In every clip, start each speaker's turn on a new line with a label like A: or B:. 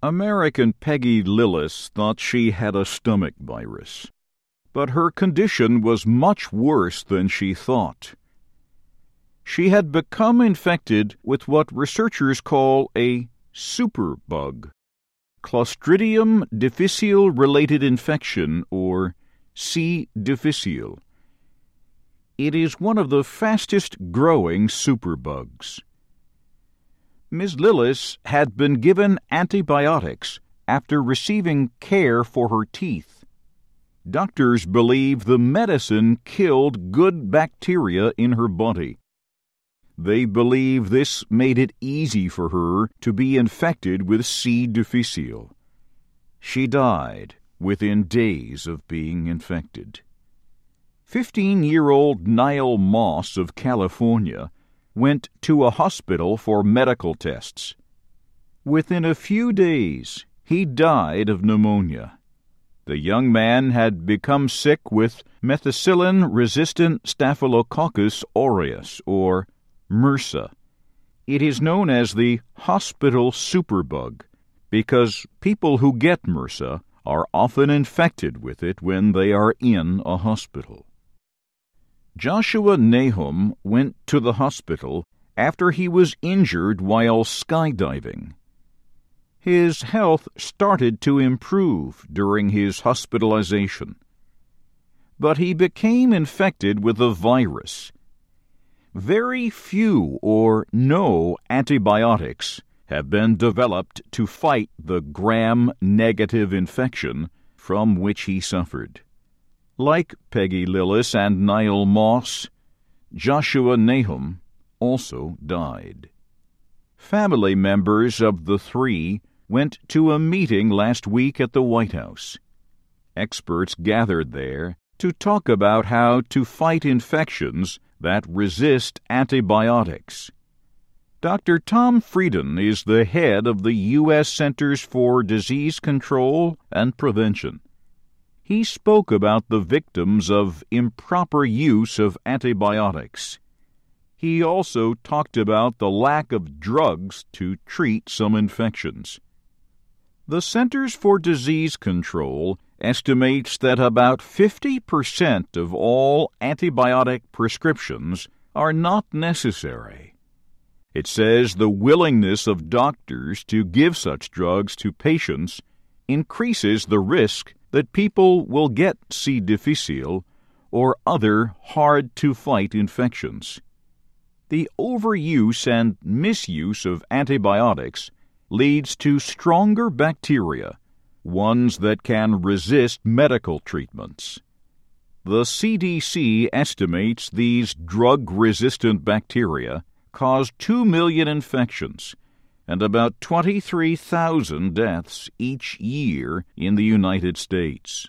A: American Peggy Lillis thought she had a stomach virus, but her condition was much worse than she thought. She had become infected with what researchers call a superbug, Clostridium difficile-related infection, or C. difficile. It is one of the fastest-growing superbugs. Ms. Lillis had been given antibiotics after receiving care for her teeth. Doctors believe the medicine killed good bacteria in her body. They believe this made it easy for her to be infected with C. difficile. She died within days of being infected. 15-year-old Niall Moss of California went to a hospital for medical tests. Within a few days, he died of pneumonia. The young man had become sick with methicillin-resistant Staphylococcus aureus, or MRSA. It is known as the hospital superbug because people who get MRSA are often infected with it when they are in a hospital. Joshua Nahum went to the hospital after he was injured while skydiving. His health started to improve during his hospitalization, but he became infected with a virus. Very few or no antibiotics have been developed to fight the gram-negative infection from which he suffered. Like Peggy Lillis and Niall Moss, Joshua Nahum also died. Family members of the three went to a meeting last week at the White House. Experts gathered there to talk about how to fight infections that resist antibiotics. Dr. Tom Frieden is the head of the U.S. Centers for Disease Control and Prevention. He spoke about the victims of improper use of antibiotics. He also talked about the lack of drugs to treat some infections. The Centers for Disease Control estimates that about 50% of all antibiotic prescriptions are not necessary. It says the willingness of doctors to give such drugs to patients increases the risk that people will get C. difficile or other hard-to-fight infections. The overuse and misuse of antibiotics leads to stronger bacteria, ones that can resist medical treatments. The CDC estimates these drug-resistant bacteria cause 2 million infections and about 23,000 deaths each year in the United States.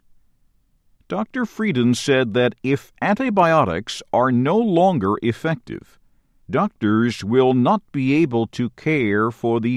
A: Dr. Frieden said that if antibiotics are no longer effective, doctors will not be able to care for the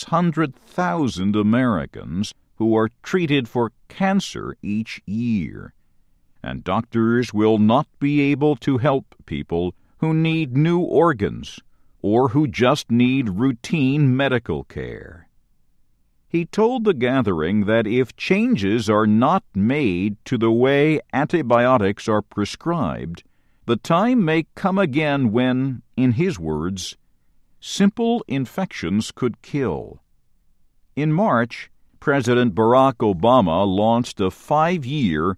A: 600,000 Americans who are treated for cancer each year, and doctors will not be able to help people who need new organs or who just need routine medical care. He told the gathering that if changes are not made to the way antibiotics are prescribed, the time may come again when, in his words, simple infections could kill. In March, President Barack Obama launched a 5-year,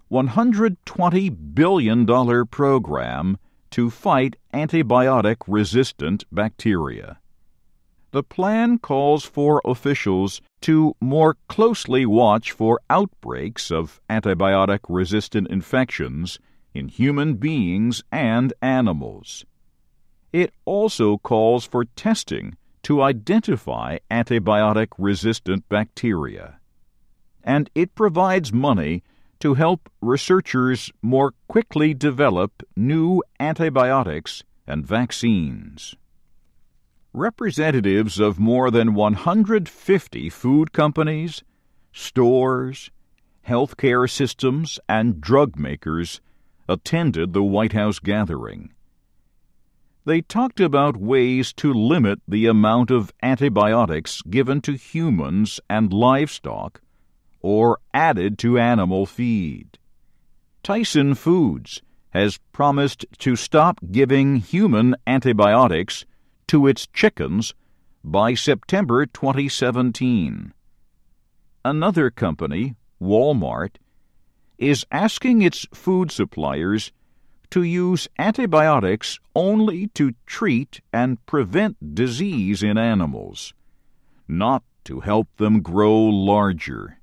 A: $120 billion program to fight antibiotic-resistant bacteria. The plan calls for officials to more closely watch for outbreaks of antibiotic-resistant infections in human beings and animals. It also calls for testing to identify antibiotic-resistant bacteria. And it provides money to help researchers more quickly develop new antibiotics and vaccines. Representatives of more than 150 food companies, stores, healthcare systems, and drug makers attended the White House gathering. They talked about ways to limit the amount of antibiotics given to humans and livestock or added to animal feed. Tyson Foods has promised to stop giving human antibiotics to its chickens by September 2017. Another company, Walmart, is asking its food suppliers to use antibiotics only to treat and prevent disease in animals, not to help them grow larger.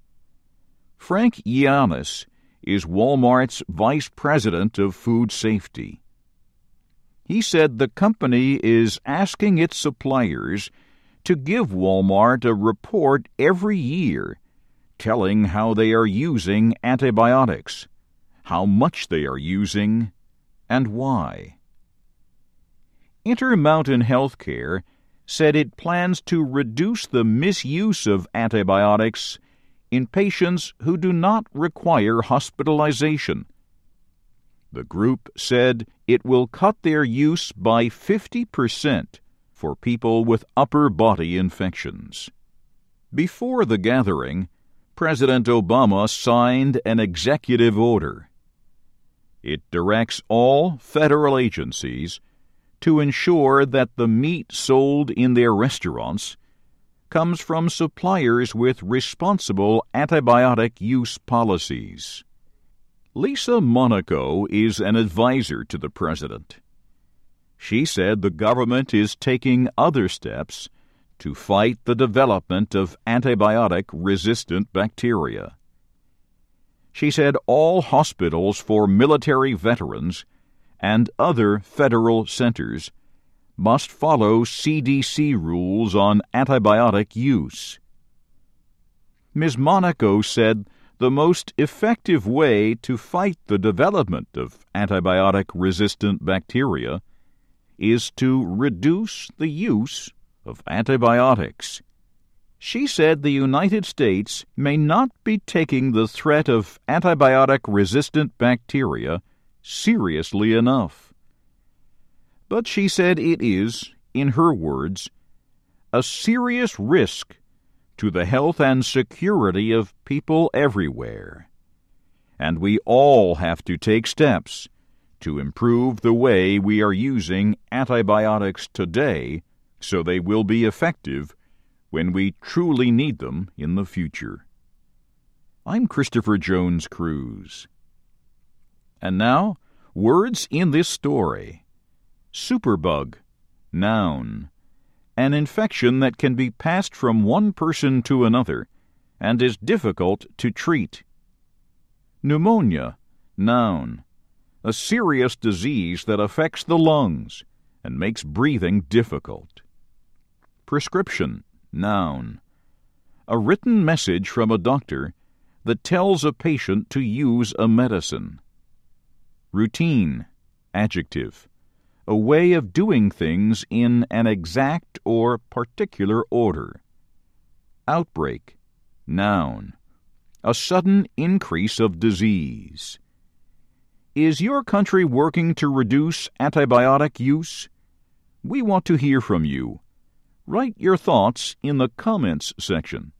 A: Frank Yiannis is Walmart's Vice President of Food Safety. He said the company is asking its suppliers to give Walmart a report every year telling how they are using antibiotics, how much they are using, and why. Intermountain Healthcare said it plans to reduce the misuse of antibiotics in patients who do not require hospitalization. The group said it will cut their use by 50% for people with upper body infections. Before the gathering, President Obama signed an executive order. It directs all federal agencies to ensure that the meat sold in their restaurants comes from suppliers with responsible antibiotic use policies. Lisa Monaco is an advisor to the president. She said the government is taking other steps to fight the development of antibiotic-resistant bacteria. She said all hospitals for military veterans and other federal centers must follow CDC rules on antibiotic use. Ms. Monaco said the most effective way to fight the development of antibiotic-resistant bacteria is to reduce the use of antibiotics. She said the United States may not be taking the threat of antibiotic-resistant bacteria seriously enough. But she said it is, in her words, a serious risk to the health and security of people everywhere, and we all have to take steps to improve the way we are using antibiotics today so they will be effective when we truly need them in the future. I'm Christopher Jones Cruz. And now, words in this story. Superbug, noun. An infection that can be passed from one person to another and is difficult to treat. Pneumonia, noun. A serious disease that affects the lungs and makes breathing difficult. Prescription, noun. A written message from a doctor that tells a patient to use a medicine. Routine, adjective. A way of doing things in an exact or particular order. Outbreak, noun. A sudden increase of disease. Is your country working to reduce antibiotic use? We want to hear from you. Write your thoughts in the comments section.